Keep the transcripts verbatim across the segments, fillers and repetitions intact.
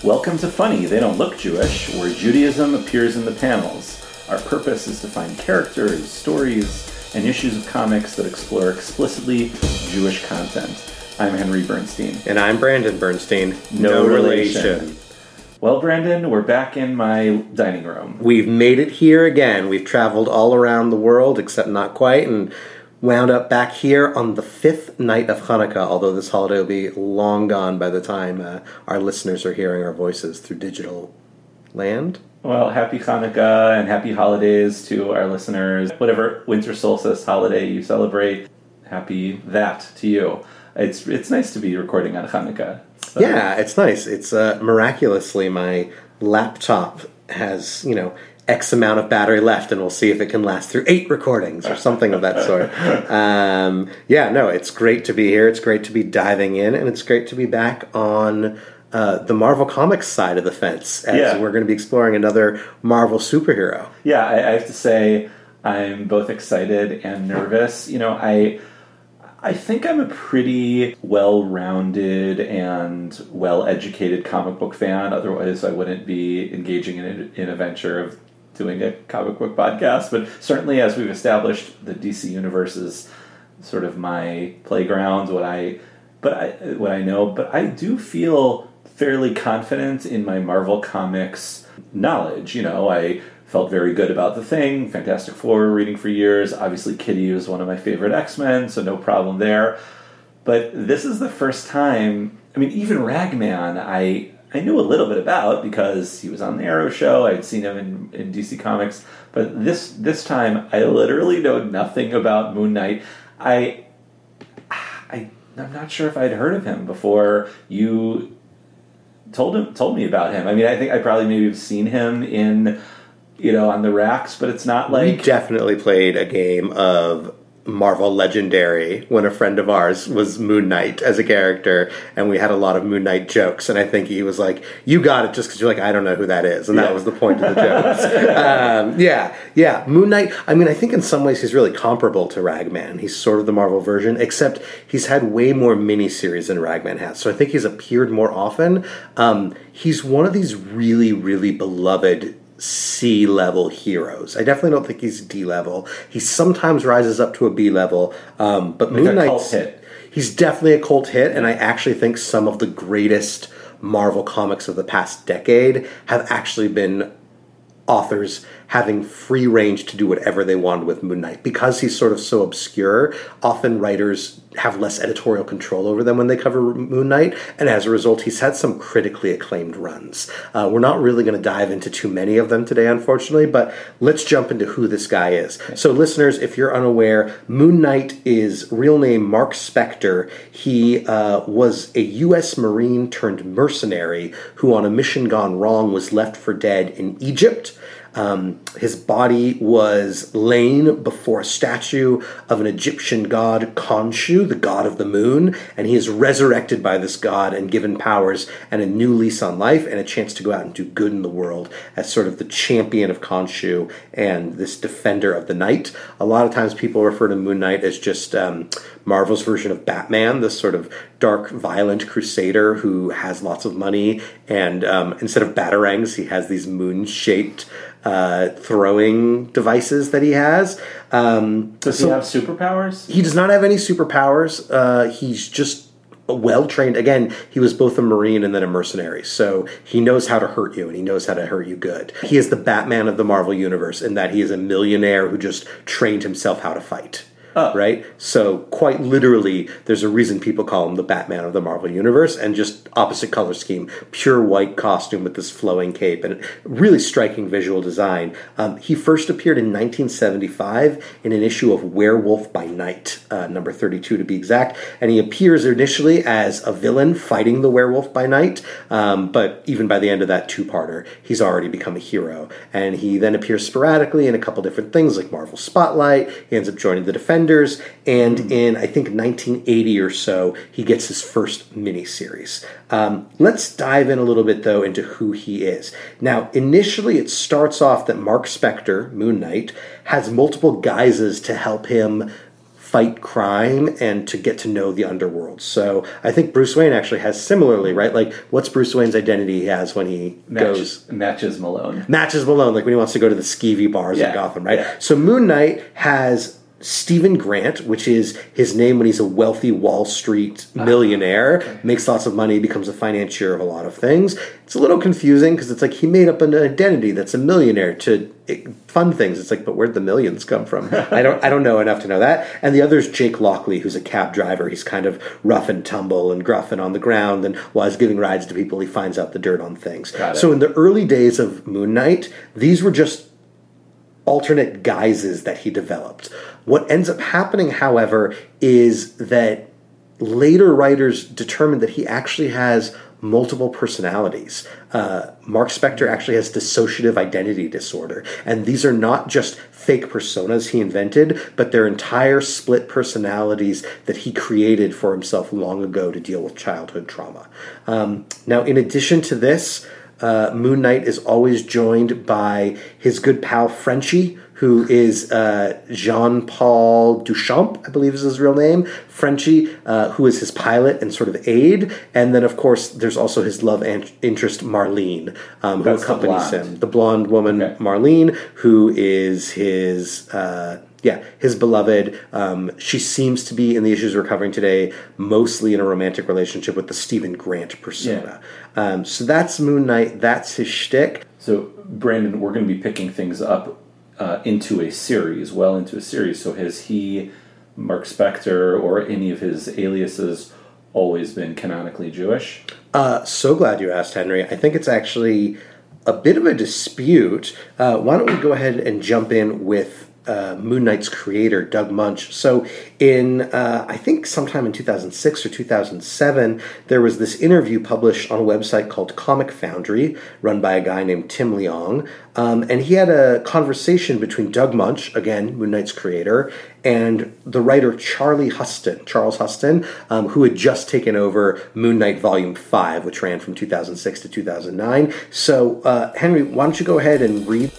Welcome to Funny, They Don't Look Jewish, where Judaism appears in the panels. Our purpose is to find characters, stories, and issues of comics that explore explicitly Jewish content. I'm Henry Bernstein. And I'm Brandon Bernstein. No, no relation. relation. Well, Brandon, we're back in my dining room. We've made it here again. We've traveled all around the world, except not quite, and wound up back here on the fifth night of Hanukkah, although this holiday will be long gone by the time uh, our listeners are hearing our voices through digital land. Well, happy Hanukkah and happy holidays to our listeners. Whatever winter solstice holiday you celebrate, happy that to you. It's it's nice to be recording on Hanukkah. So. Yeah, it's nice. It's uh, miraculously my laptop has, you know, X amount of battery left, and we'll see if it can last through eight recordings or something of that sort. Um, yeah, no, it's great to be here. It's great to be diving in, and it's great to be back on uh, the Marvel Comics side of the fence, as yeah. we're going to be exploring another Marvel superhero. Yeah, I, I have to say I'm both excited and nervous. You know, I... I think I'm a pretty well-rounded and well-educated comic book fan. Otherwise, I wouldn't be engaging in a, in a venture of doing a comic book podcast. But certainly, as we've established, the D C universe is sort of my playground. What I, but I, what I know. But I do feel fairly confident in my Marvel Comics knowledge. You know, I felt very good about The Thing, Fantastic Four, reading for years. Obviously, Kitty was one of my favorite X-Men, so no problem there. But this is the first time, I mean, even Ragman, I I knew a little bit about because he was on the Arrow show. I'd seen him in, in D C Comics. But this this time, I literally know nothing about Moon Knight. I, I, I'm not sure if I'd heard of him before you told him told me about him. I mean, I think I probably maybe have seen him in... you know, on the racks, but it's not like... We definitely played a game of Marvel Legendary when a friend of ours was Moon Knight as a character, and we had a lot of Moon Knight jokes, and I think he was like, you got it just because you're like, I don't know who that is, and yeah. that was the point of the jokes. um, yeah, yeah, Moon Knight, I mean, I think in some ways he's really comparable to Ragman. He's sort of the Marvel version, except he's had way more miniseries than Ragman has, so I think he's appeared more often. Um, he's one of these really, really beloved C-level heroes. I definitely don't think he's D-level. He sometimes rises up to a B-level, um, but like Moon Knight's... cult hit. He's definitely a cult hit, and I actually think some of the greatest Marvel comics of the past decade have actually been authors having free range to do whatever they wanted with Moon Knight. Because he's sort of so obscure, often writers have less editorial control over them when they cover Moon Knight, and as a result, he's had some critically acclaimed runs. Uh, we're not really going to dive into too many of them today, unfortunately, but let's jump into who this guy is. So, listeners, if you're unaware, Moon Knight is real name Mark Spector. He uh, was a U S Marine turned mercenary who, on a mission gone wrong, was left for dead in Egypt. Um, his body was lain before a statue of an Egyptian god, Khonshu, the god of the moon, and he is resurrected by this god and given powers and a new lease on life and a chance to go out and do good in the world as sort of the champion of Khonshu and this defender of the night. A lot of times people refer to Moon Knight as just um, Marvel's version of Batman, this sort of dark, violent crusader who has lots of money, and um, instead of batarangs, he has these moon-shaped Uh, throwing devices that he has. Um, does so he have superpowers? He does not have any superpowers. Uh, he's just well-trained. Again, he was both a Marine and then a mercenary, so he knows how to hurt you, and he knows how to hurt you good. He is the Batman of the Marvel Universe in that he is a millionaire who just trained himself how to fight. Oh. Right? So, quite literally, there's a reason people call him the Batman of the Marvel Universe, and just opposite color scheme. Pure white costume with this flowing cape, and really striking visual design. Um, he first appeared in nineteen seventy-five in an issue of Werewolf by Night, uh, number thirty-two to be exact, and he appears initially as a villain fighting the Werewolf by Night, um, but even by the end of that two-parter, he's already become a hero. And he then appears sporadically in a couple different things, like Marvel Spotlight. He ends up joining the Defenders, and in, I think, nineteen eighty or so, he gets his first miniseries. Um, let's dive in a little bit, though, into who he is. Now, initially, it starts off that Mark Spector, Moon Knight, has multiple guises to help him fight crime and to get to know the underworld. So I think Bruce Wayne actually has similarly, right? Like, what's Bruce Wayne's identity he has when he Match, goes... Matches Malone. Matches Malone, like when he wants to go to the skeevy bars yeah. in Gotham, right? Yeah. So Moon Knight has Stephen Grant, which is his name when he's a wealthy Wall Street millionaire, uh, okay. makes lots of money, becomes a financier of a lot of things. It's a little confusing because it's like he made up an identity that's a millionaire to fund things. It's like, but where'd the millions come from? I don't I don't know enough to know that. And the other is Jake Lockley, who's a cab driver. He's kind of rough and tumble and gruff and on the ground, and while he's giving rides to people, he finds out the dirt on things. So in the early days of Moon Knight, these were just alternate guises that he developed. What ends up happening, however, is that later writers determined that he actually has multiple personalities. Uh, Mark Spector actually has dissociative identity disorder, and these are not just fake personas he invented, but they're entire split personalities that he created for himself long ago to deal with childhood trauma. Um, now, in addition to this, Uh, Moon Knight is always joined by his good pal Frenchie, who is uh, Jean-Paul Duchamp, I believe is his real name. Frenchie, uh, who is his pilot and sort of aide. And then, of course, there's also his love an- interest, Marlene, um, who That's accompanies the him. The blonde woman, okay. Marlene, who is his... Uh, Yeah, his beloved. Um, she seems to be, in the issues we're covering today, mostly in a romantic relationship with the Stephen Grant persona. Yeah. Um, so that's Moon Knight. That's his shtick. So, Brandon, we're going to be picking things up uh, into a series, well into a series. So has he, Mark Spector, or any of his aliases always been canonically Jewish? Uh, so glad you asked, Henry. I think it's actually a bit of a dispute. Uh, why don't we go ahead and jump in with Uh, Moon Knight's creator, Doug Munch. So in, uh, I think sometime in two thousand six or two thousand seven, there was this interview published on a website called Comic Foundry, run by a guy named Tim Leong, um, and he had a conversation between Doug Munch, again, Moon Knight's creator, and the writer Charlie Huston, Charles Huston, um, who had just taken over Moon Knight Volume five, which ran from two thousand six to two thousand nine. So, uh, Henry, why don't you go ahead and read...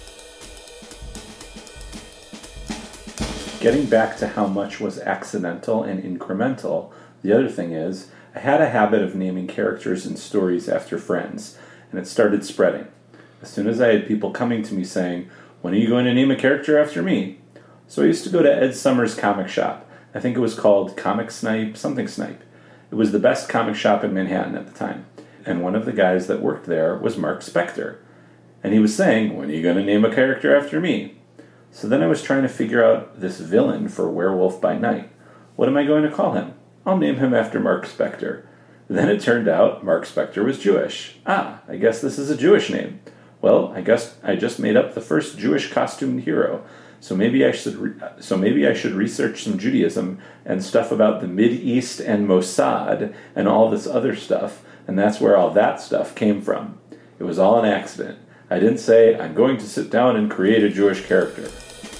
Getting back to how much was accidental and incremental, the other thing is, I had a habit of naming characters and stories after friends, and it started spreading. As soon as I had people coming to me saying, when are you going to name a character after me? So I used to go to Ed Summers' comic shop. I think it was called Comic Snipe, something Snipe. It was the best comic shop in Manhattan at the time, and one of the guys that worked there was Mark Spector. And he was saying, when are you going to name a character after me? So then I was trying to figure out this villain for Werewolf by Night. What am I going to call him? I'll name him after Mark Spector. Then it turned out Mark Spector was Jewish. Ah, I guess this is a Jewish name. Well, I guess I just made up the first Jewish costumed hero. So maybe I should re- so maybe I should research some Judaism and stuff about the Mideast and Mossad and all this other stuff, and that's where all that stuff came from. It was all an accident. I didn't say, I'm going to sit down and create a Jewish character.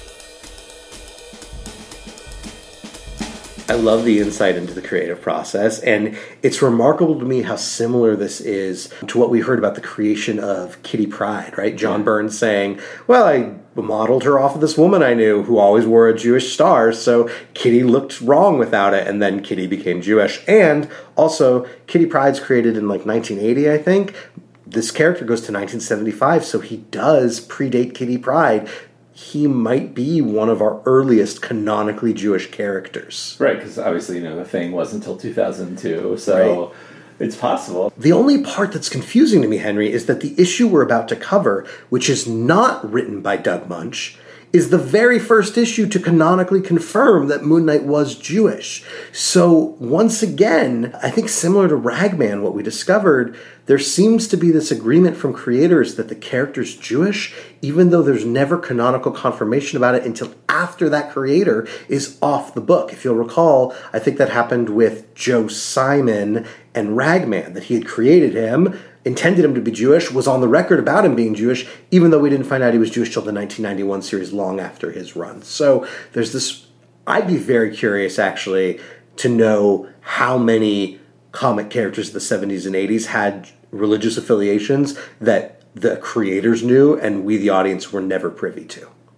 I love the insight into the creative process, and it's remarkable to me how similar this is to what we heard about the creation of Kitty Pryde, right? John Byrne saying, well, I modeled her off of this woman I knew who always wore a Jewish star, so Kitty looked wrong without it, and then Kitty became Jewish. And also, Kitty Pryde's created in like nineteen eighty, I think. This character goes to nineteen seventy-five, so he does predate Kitty Pryde. He might be one of our earliest canonically Jewish characters. Right, because obviously, you know, the thing wasn't until two thousand two, so right. It's possible. The only part that's confusing to me, Henry, is that the issue we're about to cover, which is not written by Doug Munch, is the very first issue to canonically confirm that Moon Knight was Jewish. So, once again, I think similar to Ragman, what we discovered, there seems to be this agreement from creators that the character's Jewish, even though there's never canonical confirmation about it until after that creator is off the book. If you'll recall, I think that happened with Joe Simon and Ragman, that he had created him, intended him to be Jewish, was on the record about him being Jewish, even though we didn't find out he was Jewish till the nineteen ninety-one series, long after his run. So there's this, I'd be very curious, actually, to know how many comic characters of the seventies and eighties had religious affiliations that the creators knew and we, the audience, were never privy to.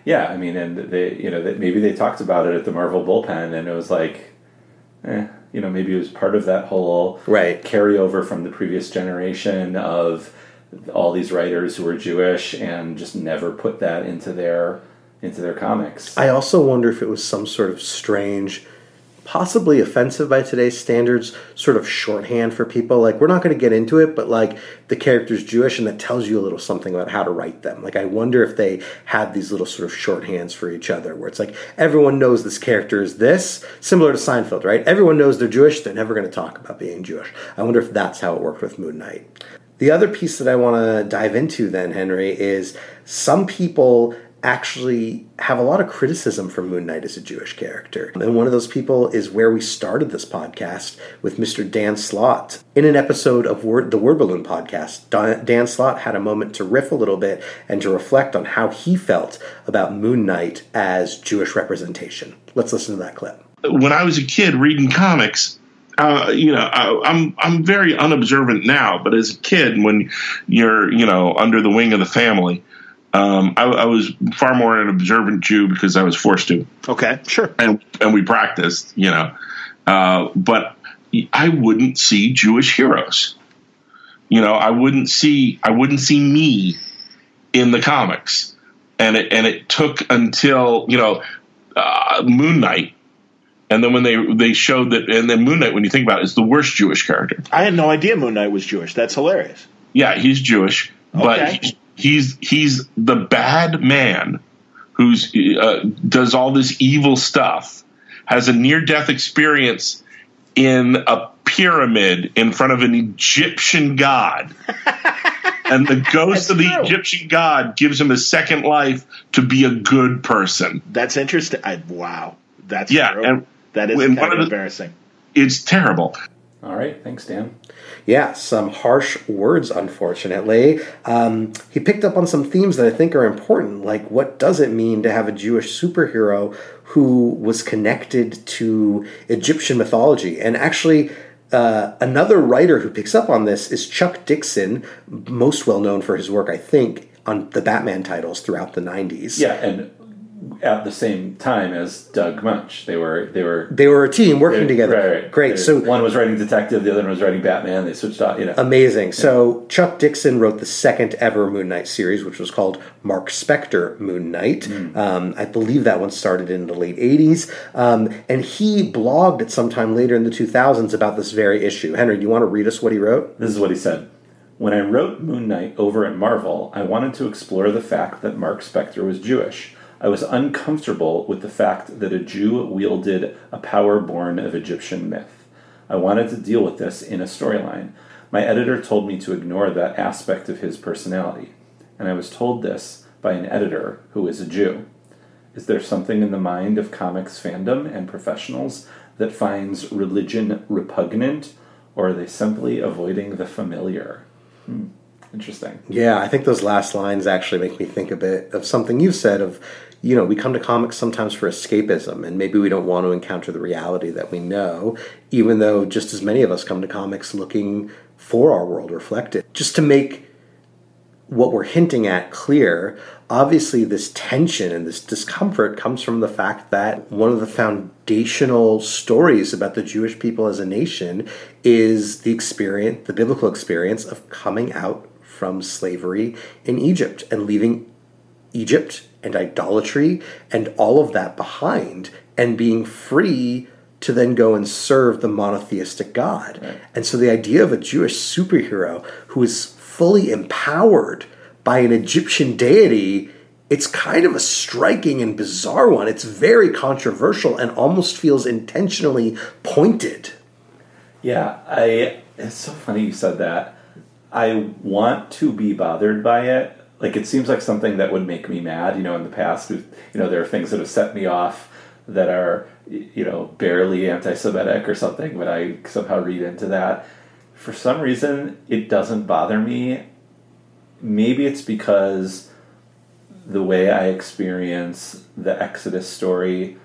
Yeah, I mean, and they, you know, that maybe they talked about it at the Marvel bullpen, and it was like, eh, you know, maybe it was part of that whole right. carryover from the previous generation of all these writers who were Jewish and just never put that into their into their comics. I also wonder if it was some sort of strange, possibly offensive by today's standards, sort of shorthand for people. Like, we're not going to get into it, but like the character's Jewish and that tells you a little something about how to write them. Like, I wonder if they had these little sort of shorthands for each other where it's like, everyone knows this character is this, similar to Seinfeld, right? Everyone knows they're Jewish, they're never going to talk about being Jewish. I wonder if that's how it worked with Moon Knight. The other piece that I want to dive into then, Henry, is some people actually have a lot of criticism for Moon Knight as a Jewish character. And one of those people is where we started this podcast with Mister Dan Slott. In an episode of Word, the Word Balloon podcast, Dan Slott had a moment to riff a little bit and to reflect on how he felt about Moon Knight as Jewish representation. Let's listen to that clip. When I was a kid reading comics, Uh, you know, I, I'm I'm very unobservant now, but as a kid, when you're you know under the wing of the family, um, I, I was far more an observant Jew because I was forced to. Okay, sure, and and we practiced, you know, uh, but I wouldn't see Jewish heroes. You know, I wouldn't see I wouldn't see me in the comics, and it and it took until you know uh, Moon Knight. And then when they they showed that, and then Moon Knight, when you think about it, is the worst Jewish character. I had no idea Moon Knight was Jewish. That's hilarious. Yeah, he's Jewish, but Okay. he's he's the bad man who's uh, does all this evil stuff, has a near-death experience in a pyramid in front of an Egyptian god. And the ghost That's of the true. Egyptian god gives him a second life to be a good person. That's interesting. I, wow, that's Yeah, true. and that is when kind one of of the- embarrassing. It's terrible. All right, thanks, Dan. Yeah, some harsh words, unfortunately. Um, he picked up on some themes that I think are important, like what does it mean to have a Jewish superhero who was connected to Egyptian mythology? And actually, uh, another writer who picks up on this is Chuck Dixon, most well known for his work, I think, on the Batman titles throughout the nineties. Yeah, and at the same time as Doug Munch, they were they were They were a team working they- together. Right, right. Great. They- So one was writing Detective, the other one was writing Batman. They switched out, you know. Amazing. So Chuck Dixon wrote the second ever Moon Knight series, which was called Mark Spector Moon Knight. Mm. Um, I believe that one started in the late eighties. Um, and he blogged at some time later in the two thousands about this very issue. Henry, do you want to read us what he wrote? This is what he said. When I wrote Moon Knight over at Marvel, I wanted to explore the fact that Mark Spector was Jewish. I was uncomfortable with the fact that a Jew wielded a power born of Egyptian myth. I wanted to deal with this in a storyline. My editor told me to ignore that aspect of his personality, and I was told this by an editor who is a Jew. Is there something in the mind of comics fandom and professionals that finds religion repugnant, or are they simply avoiding the familiar? Hmm. Interesting. Yeah, I think those last lines actually make me think a bit of something you've said of, you know, we come to comics sometimes for escapism, and maybe we don't want to encounter the reality that we know, even though just as many of us come to comics looking for our world reflected. Just to make what we're hinting at clear, obviously this tension and this discomfort comes from the fact that one of the foundational stories about the Jewish people as a nation is the experience, the biblical experience of coming out from slavery in Egypt and leaving Egypt and idolatry and all of that behind and being free to then go and serve the monotheistic God. Right. And so the idea of a Jewish superhero who is fully empowered by an Egyptian deity, it's kind of a striking and bizarre one. It's very controversial and almost feels intentionally pointed. Yeah, I. It's so funny you said that. I want to be bothered by it. Like, it seems like something that would make me mad. You know, in the past, you know, there are things that have set me off that are, you know, barely anti-Semitic or something, but I somehow read into that. For some reason, it doesn't bother me. Maybe it's because the way I experience the Exodus story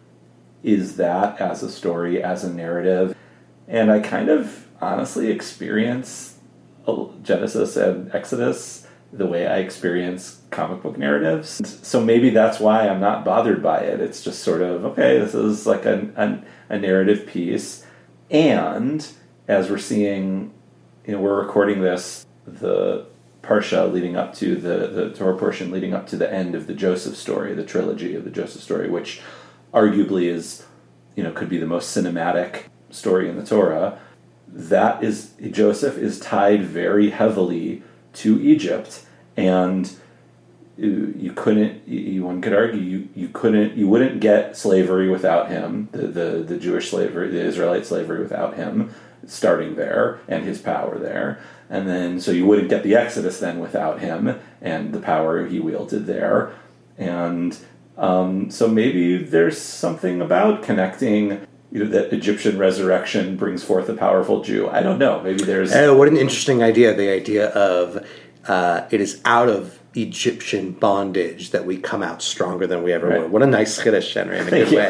is that as a story, as a narrative. And I kind of honestly experience Genesis and Exodus the way I experience comic book narratives. So maybe that's why I'm not bothered by it. It's just sort of, okay, this is like a, a, a narrative piece. And as we're seeing, you know, we're recording this, the Parsha leading up to the, the Torah portion leading up to the end of the Joseph story, the trilogy of the Joseph story, which arguably is, you know, could be the most cinematic story in the Torah. That is, Joseph is tied very heavily to Egypt, and you, you couldn't, you, one could argue, you, you couldn't, you wouldn't get slavery without him, the, the, the Jewish slavery, the Israelite slavery without him, starting there, and his power there. And then, so you wouldn't get the Exodus then without him, and the power he wielded there. And um, so maybe there's something about connecting, you know, that Egyptian resurrection brings forth a powerful Jew. I don't know. Maybe there's... Oh, what an interesting idea. The idea of uh, it is out of Egyptian bondage that we come out stronger than we ever right. were. What a nice chiddush, Henry, in a good way.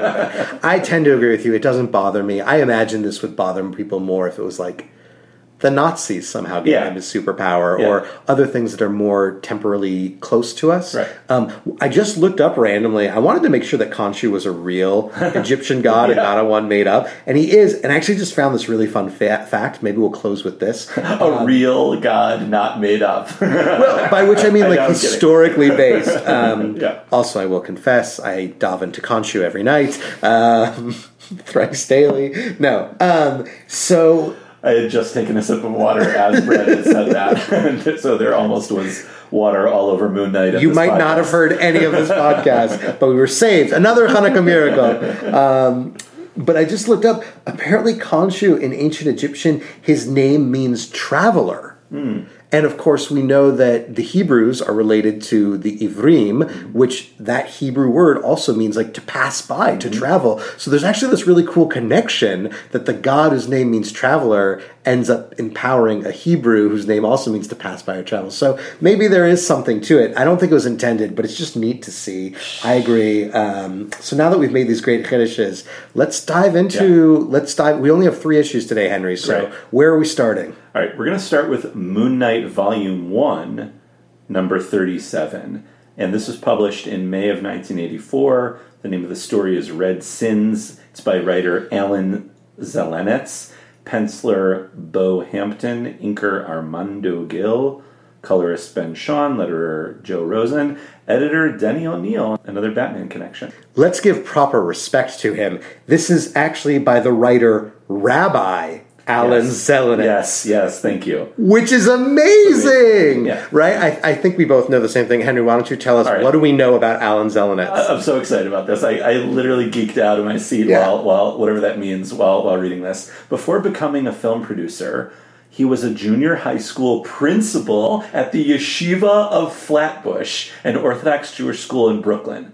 I tend to agree with you. It doesn't bother me. I imagine this would bother people more if it was like the Nazis somehow gave yeah. him his superpower, yeah. or other things that are more temporally close to us. Right. Um, I just looked up randomly. I wanted to make sure that Khonshu was a real Egyptian god yeah. and not a one made up. And he is. And I actually just found this really fun fa- fact. Maybe we'll close with this. a um, real god not made up. Well, by which I mean like I historically based. Um, yeah. Also, I will confess, I daven to Khonshu every night. Um, thrice daily. No. Um, so... I had just taken a sip of water as Brett had said that, so there almost was water all over Moon Knight. You might podcast. not have heard any of this podcast, but we were saved. Another Hanukkah miracle. Um, but I just looked up. Apparently, Khonshu in ancient Egyptian, his name means traveler. Mm. And of course, we know that the Hebrews are related to the Ivrim, which that Hebrew word also means like to pass by, to mm-hmm. travel. So there's actually this really cool connection that the god whose name means traveler ends up empowering a Hebrew whose name also means to pass by or travel. So maybe there is something to it. I don't think it was intended, but it's just neat to see. I agree. Um, so now that we've made these great chiddushes, let's dive into, yeah. let's dive, we only have three issues today, Henry. So right. where are we starting? All right, we're going to start with Moon Knight Volume one, number thirty-seven. And this was published in May of nineteen eighty-four. The name of the story is Red Sins. It's by writer Alan Zelenetz, penciler Bo Hampton, inker Armando Gil, colorist Ben Shawn, letterer Joe Rosen, editor Denny O'Neil, another Batman connection. Let's give proper respect to him. This is actually by the writer Rabbi Alan yes. Zelenetz. Yes, yes, thank you. Which is amazing! amazing. Yeah. Right? I, I think we both know the same thing. Henry, why don't you tell us, right. what do we know about Alan Zelenetz? I'm so excited about this. I, I literally geeked out of my seat yeah. while, while, whatever that means, while, while reading this. Before becoming a film producer, he was a junior high school principal at the Yeshiva of Flatbush, an Orthodox Jewish school in Brooklyn.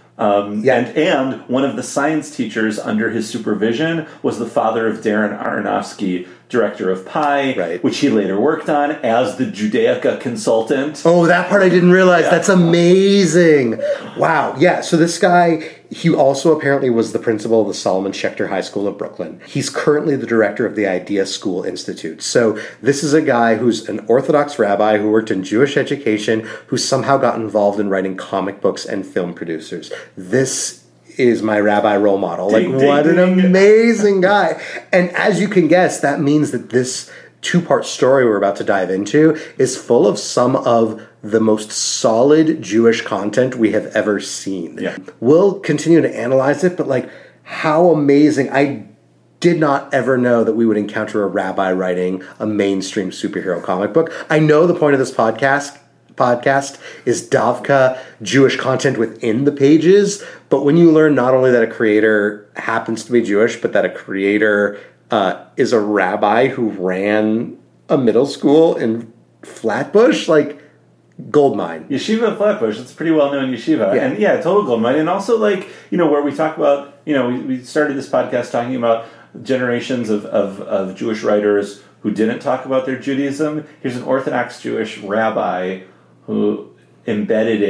Um, yeah. and, and one of the science teachers under his supervision was the father of Darren Aronofsky, director of Pi, right. which he later worked on as the Judaica consultant. Oh, that part I didn't realize. Yeah. That's amazing. Wow. Yeah, so this guy, he also apparently was the principal of the Solomon Schechter High School of Brooklyn. He's currently the director of the Idea School Institute. So this is a guy who's an Orthodox rabbi who worked in Jewish education, who somehow got involved in writing comic books and film producers. This is my rabbi role model. Ding, like, ding, what ding. an amazing guy. And as you can guess, that means that this two-part story we're about to dive into is full of some of the most solid Jewish content we have ever seen. Yeah. We'll continue to analyze it, but like, how amazing. I did not ever know that we would encounter a rabbi writing a mainstream superhero comic book. I know the point of this podcast podcast is Davka Jewish content within the pages, but when you learn not only that a creator happens to be Jewish, but that a creator uh, is a rabbi who ran a middle school in Flatbush, like, goldmine. Yeshiva of Flatbush, it's a pretty well-known yeshiva. Yeah. And yeah, total goldmine. And also, like, you know, where we talk about, you know, we, we started this podcast talking about generations of, of, of Jewish writers who didn't talk about their Judaism. Here's an Orthodox Jewish rabbi who embedded it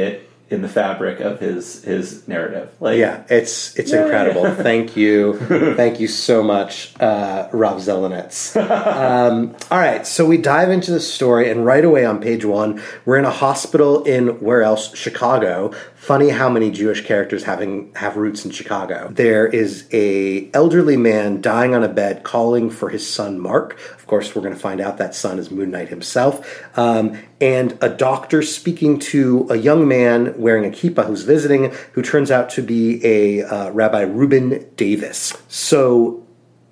in the fabric of his his narrative. Like, yeah, it's it's Yay. incredible. Thank you, thank you so much, uh, Rob Zelenitz. Um, all right, so we dive into the story, and right away on page one, we're in a hospital in where else? Chicago. Funny how many Jewish characters having have roots in Chicago. There is a elderly man dying on a bed, calling for his son Mark. Of course, we're going to find out that son is Moon Knight himself. Um, and a doctor speaking to a young man wearing a kippah who's visiting, who turns out to be a uh, Rabbi Reuben Davis. So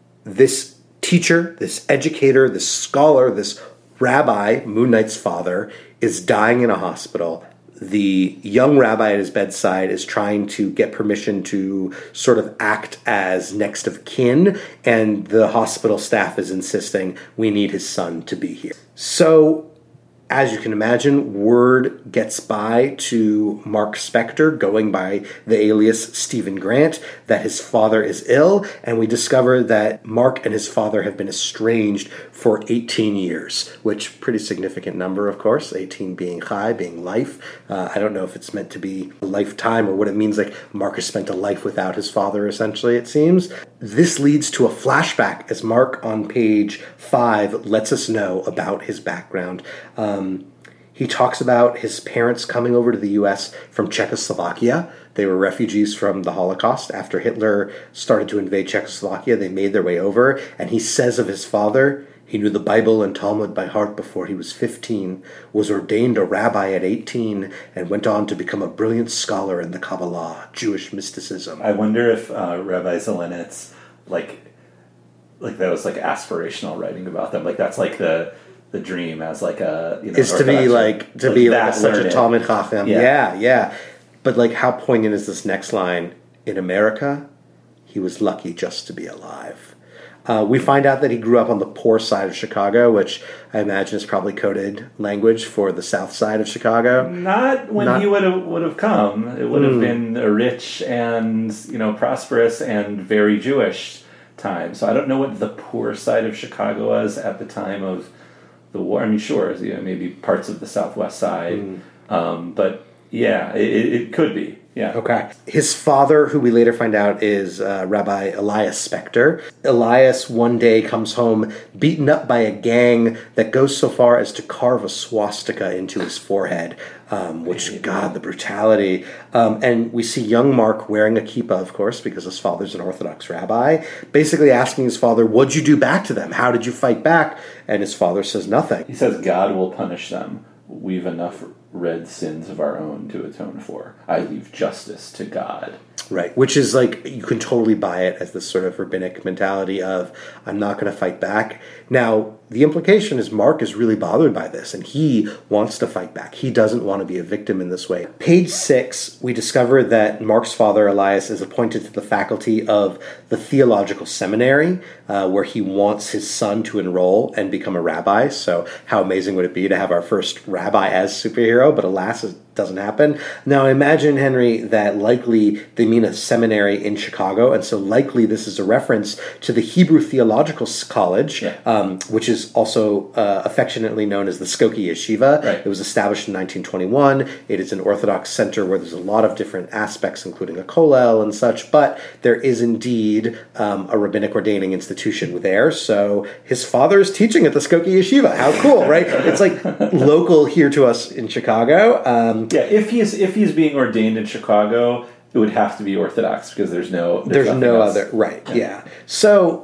this teacher, this educator, this scholar, this rabbi, Moon Knight's father, is dying in a hospital. The young rabbi at his bedside is trying to get permission to sort of act as next of kin, and the hospital staff is insisting we need his son to be here. So, as you can imagine, word gets by to Mark Spector, going by the alias Stephen Grant, that his father is ill, and we discover that Mark and his father have been estranged for eighteen years, which pretty significant number, of course, eighteen being chai, being life. Uh, I don't know if it's meant to be a lifetime or what it means, like Mark has spent a life without his father, essentially, it seems. This leads to a flashback as Mark on page five lets us know about his background. Um, he talks about his parents coming over to the U S from Czechoslovakia. They were refugees from the Holocaust. After Hitler started to invade Czechoslovakia, they made their way over. And he says of his father, he knew the Bible and Talmud by heart before he was fifteen, was ordained a rabbi at eighteen, and went on to become a brilliant scholar in the Kabbalah, Jewish mysticism. I wonder if uh, Rabbi Zelenitz, like, like that was like aspirational writing about them. Like that's like the the dream as like a you know is to be like to like be that like such learned. a Talmud Chacham. Yeah. yeah, yeah. But like, how poignant is this next line? In America, he was lucky just to be alive. Uh, we find out that he grew up on the poor side of Chicago, which I imagine is probably coded language for the south side of Chicago. Not when Not- he would have would have come. It would have Mm. been a rich and you know prosperous and very Jewish time. So I don't know what the poor side of Chicago was at the time of the war. I mean, sure, you know, maybe parts of the southwest side, Mm. um, but yeah, it, it could be. Yeah. Okay. His father, who we later find out is uh, Rabbi Elias Spector. Elias one day comes home beaten up by a gang that goes so far as to carve a swastika into his forehead, um, which, God, the brutality. Um, and we see young Mark wearing a kippah, of course, because his father's an Orthodox rabbi, basically asking his father, what'd you do back to them? How did you fight back? And his father says nothing. He says, God will punish them. We've enough red sins of our own to atone for. I leave justice to God. Right, which is like, you can totally buy it as this sort of rabbinic mentality of, I'm not going to fight back. Now, the implication is Mark is really bothered by this, and he wants to fight back. He doesn't want to be a victim in this way. Page six, we discover that Mark's father, Elias, is appointed to the faculty of the Theological Seminary, uh, where he wants his son to enroll and become a rabbi. So how amazing would it be to have our first rabbi as superhero? But alas, it doesn't happen. Now, imagine, Henry, that likely they mean a seminary in Chicago, and so likely this is a reference to the Hebrew Theological College, Yeah. um, which is also uh, affectionately known as the Skokie Yeshiva. Right. It was established in nineteen twenty-one. It is an Orthodox center where there's a lot of different aspects, including a kollel and such, but there is indeed um, a rabbinic ordaining institution there. So his father is teaching at the Skokie Yeshiva. How cool, right? It's like local here to us in Chicago. Um, Yeah, if he's if he's being ordained in Chicago, it would have to be Orthodox because there's no There's, nothing no else. other, right, Yeah. yeah. So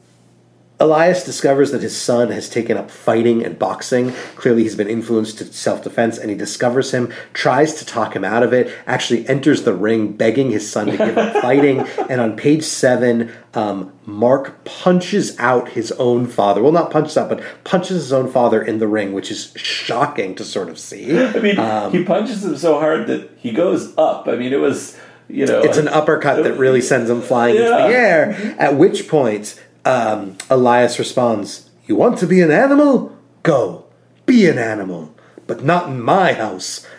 Elias discovers that his son has taken up fighting and boxing. Clearly he's been influenced to self-defense, and he discovers him, tries to talk him out of it, actually enters the ring begging his son to give up fighting, and on page seven, um, Mark punches out his own father. Well, not punches out, but punches his own father in the ring, which is shocking to sort of see. I mean, Um, he punches him so hard that he goes up. I mean, it was, you know... It's an uppercut that really sends him flying into Yeah. the air, at which point um, Elias responds, you want to be an animal? Go, be an animal, but not in my house,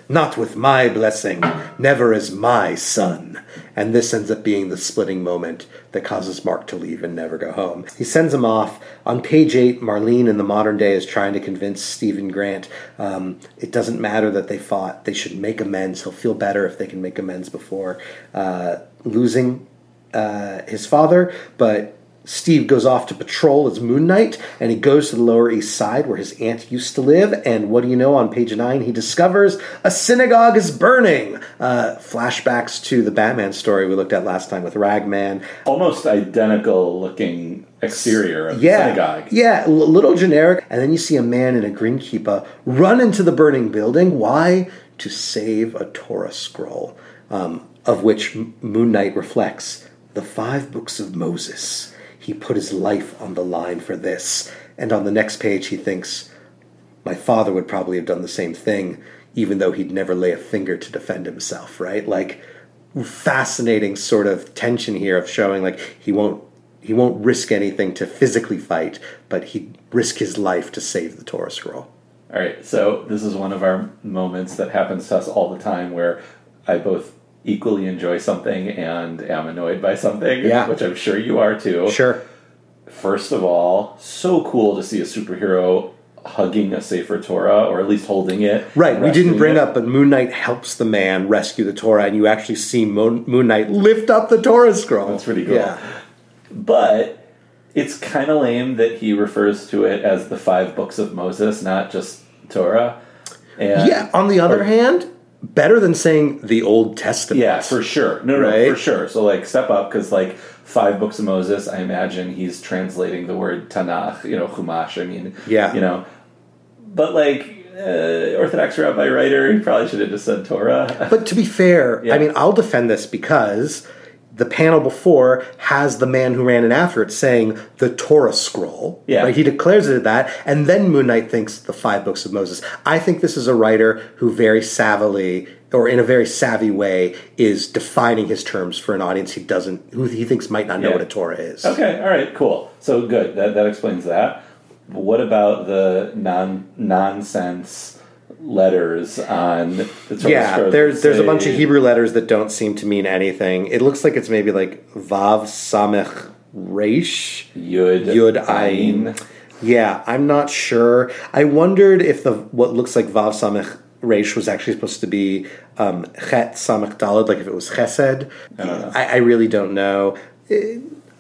Not with my blessing, never as my son. And this ends up being the splitting moment that causes Mark to leave and never go home. He sends him off. On page eight, Marlene in the modern day is trying to convince Stephen Grant um, it doesn't matter that they fought. They should make amends. He'll feel better if they can make amends before uh, losing uh, his father. But Steve goes off to patrol as Moon Knight, and he goes to the Lower East Side where his aunt used to live, and what do you know, on page nine, he discovers a synagogue is burning. Uh, flashbacks to the Batman story we looked at last time with Ragman. Almost identical looking exterior of Yeah, the synagogue. yeah, a little generic, and then you see a man in a green kippah run into the burning building. Why? To save a Torah scroll, um, of which Moon Knight reflects, the five books of Moses. He put his life on the line for this. And on the next page, he thinks, my father would probably have done the same thing, even though he'd never lay a finger to defend himself, right? Like, fascinating sort of tension here of showing, like, he won't he won't risk anything to physically fight, but he'd risk his life to save the Torah scroll. All right, so this is one of our moments that happens to us all the time where I both equally enjoy something and am annoyed by something, yeah. which I'm sure you are too. Sure. First of all, so cool to see a superhero hugging a Sefer Torah, or at least holding it. Right, we didn't bring it. up, but Moon Knight helps the man rescue the Torah, and you actually see Moon, Moon Knight lift up the Torah scroll. That's pretty cool. Yeah. But it's kind of lame that he refers to it as the five books of Moses, not just Torah. And, yeah, on the other or, hand, better than saying the Old Testament. Yeah, for sure. No, no, right? for sure. So, like, step up, because, like, five books of Moses, I imagine he's translating the word Tanakh, you know, Chumash, I mean, yeah. you know. But, like, uh, Orthodox rabbi writer, he probably should have just said Torah. But to be fair, yeah. I mean, I'll defend this because the panel before has the man who ran in after it saying the Torah scroll. Yeah. Right? He declares it that, and then Moon Knight thinks the five books of Moses. I think this is a writer who very savvily, or in a very savvy way, is defining his terms for an audience he doesn't, who he thinks might not know Yeah. what a Torah is. Okay, all right, cool. So good. That that explains that. What about the non nonsense letters on the Torah Yeah, scrolls there's that there's a say- bunch of Hebrew letters that don't seem to mean anything. It looks like it's maybe like Vav Samech Reish Yud Yud Ayin. Ayin. Yeah, I'm not sure. I wondered if the what looks like Vav Samech Reish was actually supposed to be um, Chet Samech Daled, like if it was Chesed. I don't know. I, I really don't know. It,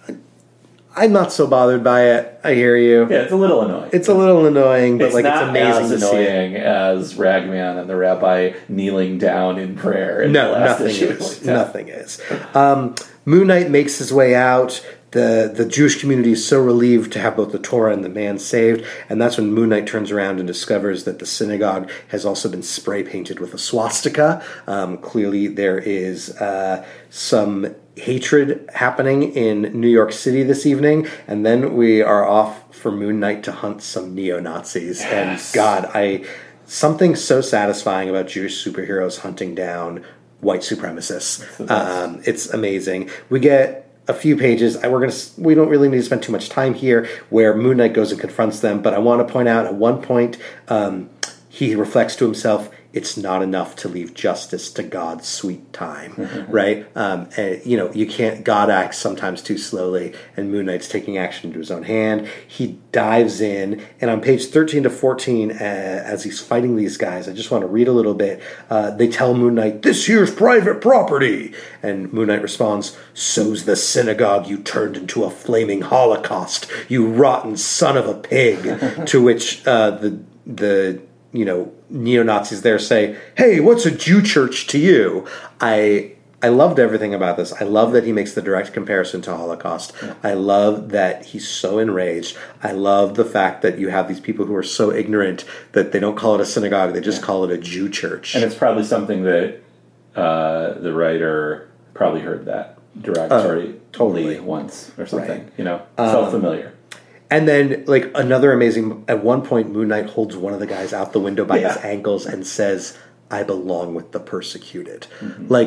I'm not so bothered by it. I hear you. Yeah, it's a little annoying. It's a little annoying, but It's like not it's amazing as to see it. annoying as Ragman and the rabbi kneeling down in prayer. In No, the last nothing issue. is. Yeah. Nothing is. Um, Moon Knight makes his way out. The the Jewish community is so relieved to have both the Torah and the man saved, and that's when Moon Knight turns around and discovers that the synagogue has also been spray painted with a swastika. Um, clearly, there is uh, some hatred happening in New York City this evening, and then we are off for Moon Knight to hunt some neo-Nazis. Yes. And God, I something so satisfying about Jewish superheroes hunting down white supremacists. Um, it's amazing. We get a few pages. We're gonna. We don't really need to spend too much time here, where Moon Knight goes and confronts them. But I want to point out at one point, um, he reflects to himself, "It's not enough to leave justice to God's sweet time." Right? Um, and, you know, you can't. God acts sometimes too slowly, and Moon Knight's taking action into his own hand. He dives in, and on page thirteen to fourteen, uh, as he's fighting these guys, I just want to read a little bit. Uh, they tell Moon Knight, "This here's private property," and Moon Knight responds, "So's the synagogue you turned into a flaming holocaust, you rotten son of a pig." To which uh, the the you know, neo-Nazis there say, "Hey, what's a Jew church to you?" I I loved everything about this. I love that he makes the direct comparison to Holocaust. Yeah. I love that he's so enraged. I love the fact that you have these people who are so ignorant that they don't call it a synagogue, they just yeah. call it a Jew church. And it's probably something that uh, the writer probably heard that derogatory uh, totally once or something. Right. You know, felt um, familiar. And then, like, another amazing... At one point, Moon Knight holds one of the guys out the window by yeah. his ankles and says, "I belong with the persecuted." Mm-hmm. Like,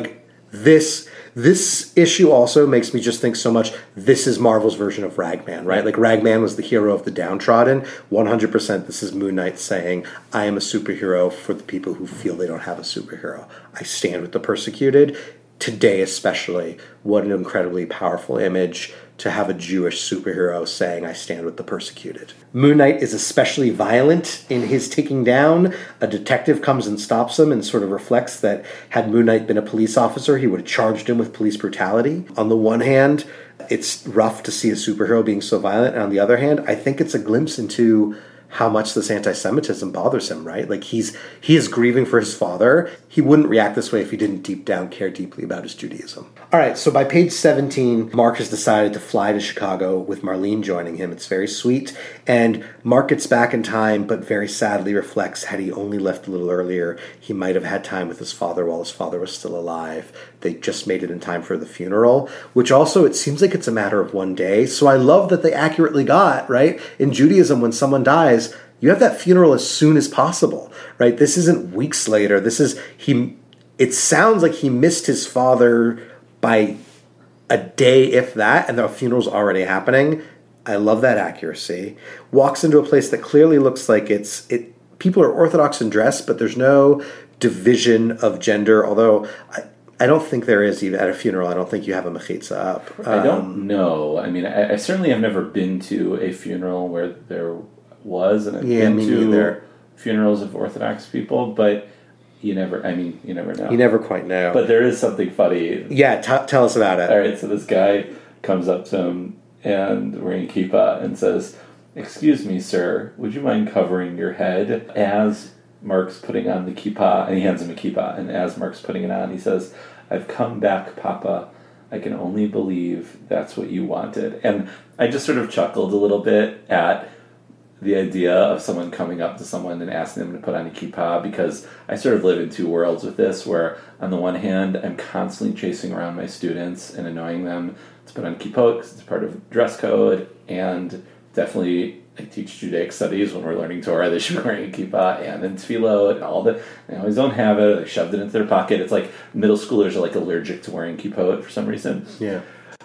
this this issue also makes me just think so much, this is Marvel's version of Ragman, right? Like, Ragman was the hero of the downtrodden. one hundred percent this is Moon Knight saying, I am a superhero for the people who feel they don't have a superhero. I stand with the persecuted. Today especially, what an incredibly powerful image to have a Jewish superhero saying, I stand with the persecuted. Moon Knight is especially violent in his taking down. A detective comes and stops him and sort of reflects that had Moon Knight been a police officer, he would have charged him with police brutality. On the one hand, it's rough to see a superhero being so violent. And on the other hand, I think it's a glimpse into how much this anti-Semitism bothers him, right? Like, he's he is grieving for his father. He wouldn't react this way if he didn't deep down care deeply about his Judaism. All right, so by page seventeen, Mark has decided to fly to Chicago with Marlene joining him. It's very sweet. And Mark gets back in time, but very sadly reflects, had he only left a little earlier, he might have had time with his father while his father was still alive. They just made it in time for the funeral, which also, it seems like it's a matter of one day. So I love that they accurately got, right? In Judaism, when someone dies, you have that funeral as soon as possible, right? This isn't weeks later. This is, he, it sounds like he missed his father by a day, if that, and the funeral's already happening. I love that accuracy. Walks into a place that clearly looks like it's, it. people are Orthodox in dress, but there's no division of gender, although I, I don't think there is even at a funeral. I don't think you have a mechitza up. Um, I don't know. I mean, I, I certainly have never been to a funeral where there was, and I've yeah, been me to neither. funerals of Orthodox people, but you never, I mean, you never know. You never quite know. But there is something funny. Yeah, t- tell us about it. All right, so this guy comes up to him and wearing kippah and says, "Excuse me, sir, would you mind covering your head?" As Mark's putting on the kippah, and he hands him a kippah, and as Mark's putting it on, he says, "I've come back, Papa. I can only believe that's what you wanted." And I just sort of chuckled a little bit at the idea of someone coming up to someone and asking them to put on a kippah, because I sort of live in two worlds with this, where on the one hand, I'm constantly chasing around my students and annoying them to put on kippot because it's part of dress code, and definitely I teach Judaic studies. When we're learning Torah, they should be wearing a kippah and then tefillot and all that. They always don't have it. They shoved it into their pocket. It's like middle schoolers are like allergic to wearing kippot for some reason. Yeah.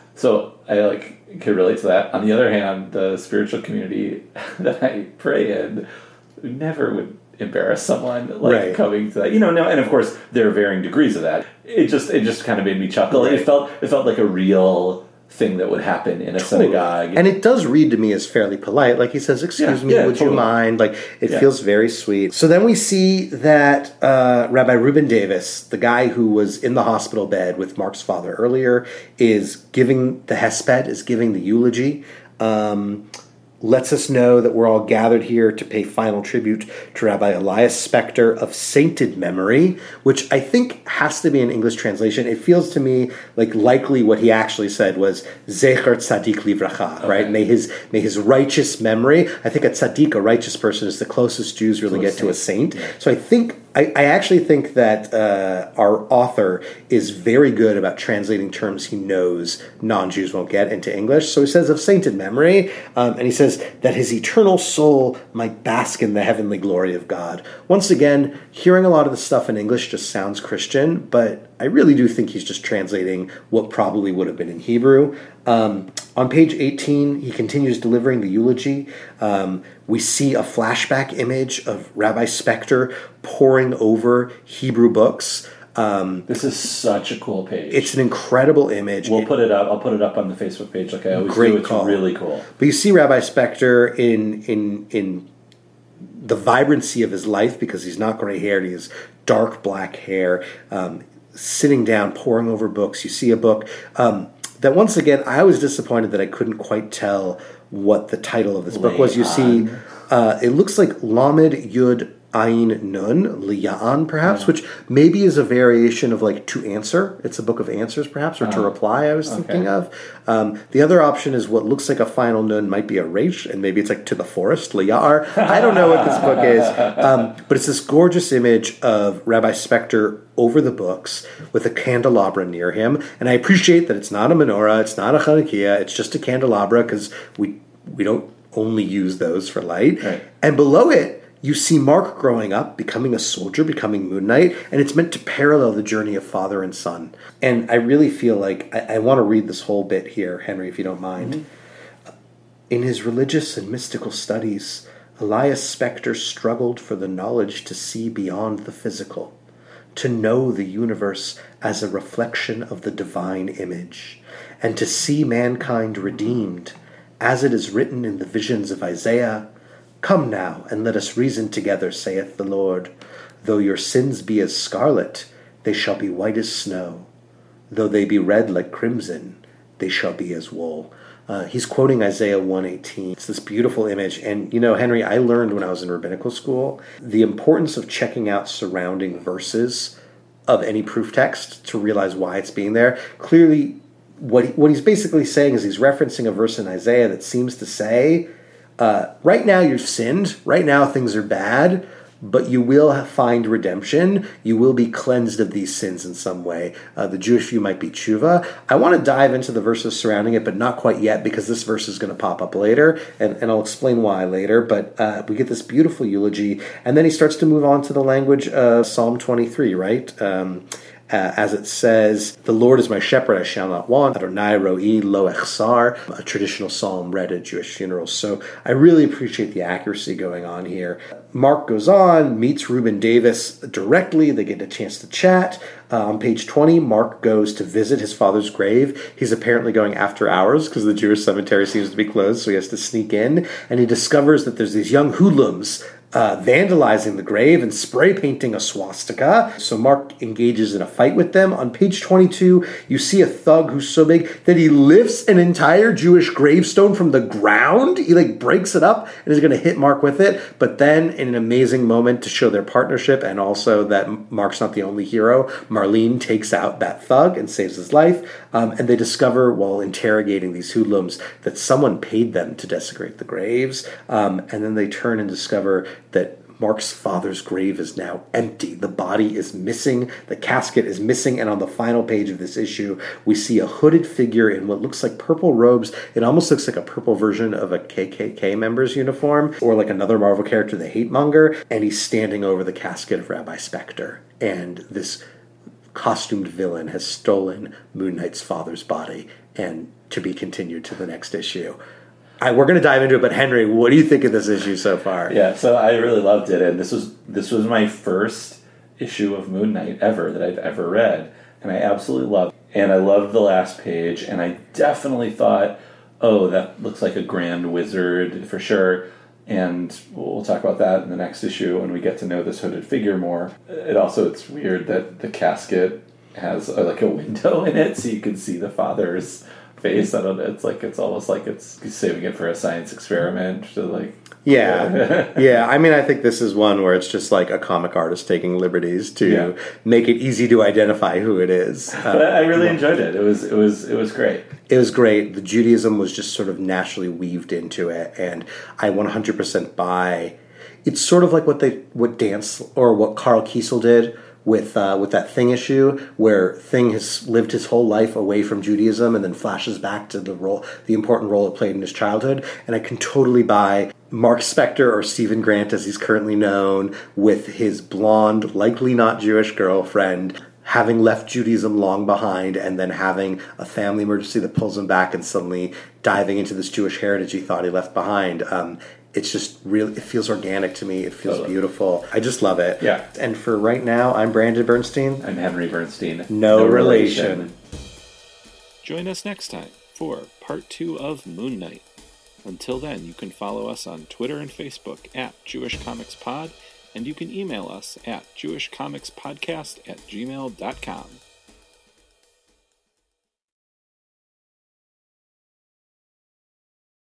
So I like could relate to that. On the other hand, the spiritual community that I pray in never would embarrass someone like right. coming to that. You know, now, and of course there are varying degrees of that. It just it just kind of made me chuckle. Right. It felt it felt like a real thing that would happen in a totally. synagogue. And it does read to me as fairly polite. Like he says, excuse yeah, me, yeah, would totally. you mind? Like, it yeah. feels very sweet. So then we see that uh, Rabbi Reuben Davis, the guy who was in the hospital bed with Mark's father earlier, is giving the hesped, is giving the eulogy. Um, lets us know that we're all gathered here to pay final tribute to Rabbi Elias Spector of sainted memory, which I think has to be an English translation. It feels to me like likely what he actually said was Zecher Tzadik Livracha, okay. right? May his may his righteous memory. I think a tzaddik, a righteous person, is the closest Jews really get to a saint. Yeah. So I think I, I actually think that uh, our author is very good about translating terms he knows non-Jews won't get into English. So he says of sainted memory, um, and he says that his eternal soul might bask in the heavenly glory of God. Once again, hearing a lot of the stuff in English just sounds Christian, but I really do think he's just translating what probably would have been in Hebrew. Um, on page eighteen, he continues delivering the eulogy. Um, we see a flashback image of Rabbi Spector poring over Hebrew books. Um, this is such a cool page. It's an incredible image. We'll it, put it up. I'll put it up on the Facebook page like I always great do. It's call. really cool. But you see Rabbi Spector in in in the vibrancy of his life, because he's not gray-haired. He has dark black hair, um, sitting down, poring over books. You see a book um, that, once again, I was disappointed that I couldn't quite tell what the title of this book was. You see, uh, it looks like Lamed Yud Ayin Nun, Liya'an, perhaps, yeah. which maybe is a variation of like to answer. It's a book of answers, perhaps, or uh, to reply, I was okay. thinking of. Um, the other option is what looks like a final nun might be a resh, and maybe it's like to the forest, Liya'ar. I don't know what this book is. Um, but it's this gorgeous image of Rabbi Spector over the books with a candelabra near him. And I appreciate that it's not a menorah, it's not a Chanukiah, it's just a candelabra, because we, we don't only use those for light. Right. And below it, You see Mark growing up, becoming a soldier, becoming Moon Knight, and it's meant to parallel the journey of father and son. And I really feel like, I, I want to read this whole bit here, Henry, if you don't mind. Mm-hmm. In his religious and mystical studies, Elias Spector struggled for the knowledge to see beyond the physical, to know the universe as a reflection of the divine image, and to see mankind redeemed, as it is written in the visions of Isaiah, "Come now, and let us reason together, saith the Lord. Though your sins be as scarlet, they shall be white as snow. Though they be red like crimson, they shall be as wool." Uh, he's quoting Isaiah one eighteen. It's this beautiful image. And, you know, Henry, I learned when I was in rabbinical school the importance of checking out surrounding verses of any proof text to realize why it's being there. Clearly, what he, what he's basically saying is he's referencing a verse in Isaiah that seems to say, uh, right now you've sinned, right now things are bad, but you will find redemption. You will be cleansed of these sins in some way. Uh, the Jewish view might be tshuva. I want to dive into the verses surrounding it, but not quite yet, because this verse is going to pop up later, and, and I'll explain why later. But uh, we get this beautiful eulogy, and then he starts to move on to the language of Psalm twenty-three, right? Um, Uh, as it says, "The Lord is my shepherd, I shall not want. Adonai ro'i lo echsar," a traditional psalm read at Jewish funerals. So I really appreciate the accuracy going on here. Mark goes on, meets Reuben Davis directly. They get a chance to chat. Uh, on page twenty, Mark goes to visit his father's grave. He's apparently going after hours because the Jewish cemetery seems to be closed, so he has to sneak in. And he discovers that there's these young hoodlums Uh, vandalizing the grave and spray painting a swastika. So Mark engages in a fight with them. On page twenty-two, you see a thug who's so big that he lifts an entire Jewish gravestone from the ground. He like breaks it up and is going to hit Mark with it. But then, in an amazing moment to show their partnership and also that Mark's not the only hero, Marlene takes out that thug and saves his life. Um, and they discover, while interrogating these hoodlums, that someone paid them to desecrate the graves. Um, and then they turn and discover that Mark's father's grave is now empty. The body is missing. The casket is missing. And on the final page of this issue, we see a hooded figure in what looks like purple robes. It almost looks like a purple version of a K K K member's uniform, or like another Marvel character, the Hate Monger. And he's standing over the casket of Rabbi Spector. And this costumed villain has stolen Moon Knight's father's body, and to be continued to the next issue. I, we're going to dive into it, but Henry, what do you think of this issue so far? Yeah, so I really loved it, and this was this was my first issue of Moon Knight ever that I've ever read, and I absolutely loved it. And I loved the last page, and I definitely thought, oh, that looks like a grand wizard for sure, and we'll talk about that in the next issue when we get to know this hooded figure more. It also, it's weird that the casket has a, like a window in it so you can see the father's face. I don't know. It's like it's almost like it's saving it for a science experiment. To like, yeah, yeah. I mean, I think this is one where it's just like a comic artist taking liberties to yeah. make it easy to identify who it is. But uh, I really enjoyed it. It was it was it was great. It was great. The Judaism was just sort of naturally weaved into it, and I one hundred percent buy. It's sort of like what they what Dance or what Carl Kiesel did with uh, with that Thing issue, where Thing has lived his whole life away from Judaism and then flashes back to the role, the important role it played in his childhood. And I can totally buy Mark Spector, or Stephen Grant as he's currently known, with his blonde, likely not Jewish girlfriend, having left Judaism long behind and then having a family emergency that pulls him back and suddenly diving into this Jewish heritage he thought he left behind. Um, It's just really, it feels organic to me. It feels totally beautiful. I just love it. Yeah. And for right now, I'm Brandon Bernstein. I'm Henry Bernstein. No, no relation. relation. Join us next time for part two of Moon Knight. Until then, you can follow us on Twitter and Facebook at Jewish Comics Pod, and you can email us at jewishcomicspodcast at gmail dot com.